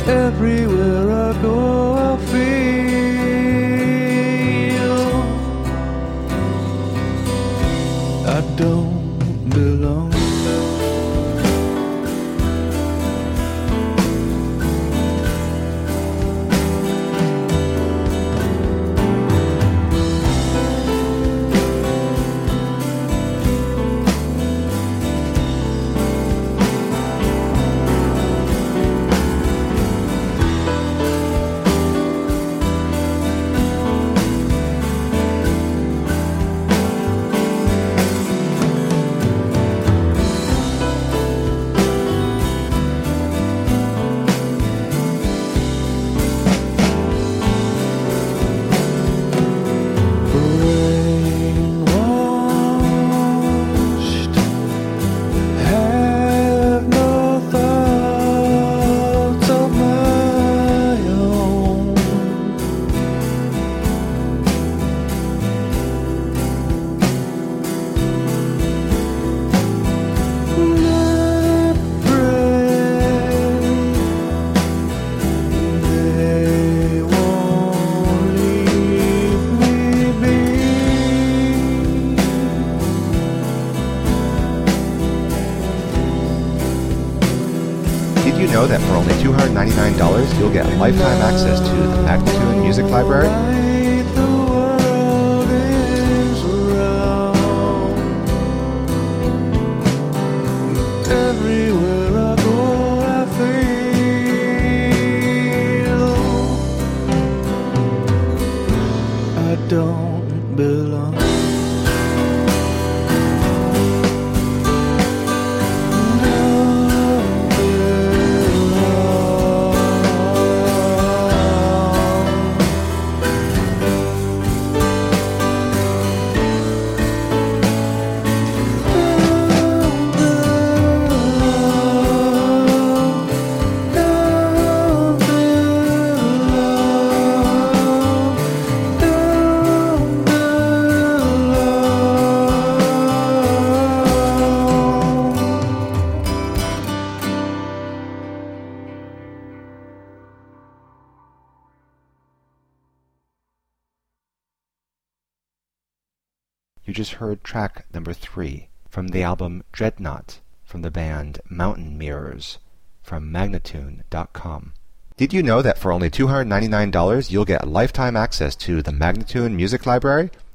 Everywhere I go, I feel I don't belong. Did you know that for only $299 you'll get lifetime access to the Magnatune Music Library? The world is round. Everywhere I go, I feel I don't belong. You just heard track number 3 from the album Dreadnought from the band Mountain Mirrors from Magnatune.com. Did you know that for only $299 you'll get lifetime access to the Magnatune Music Library?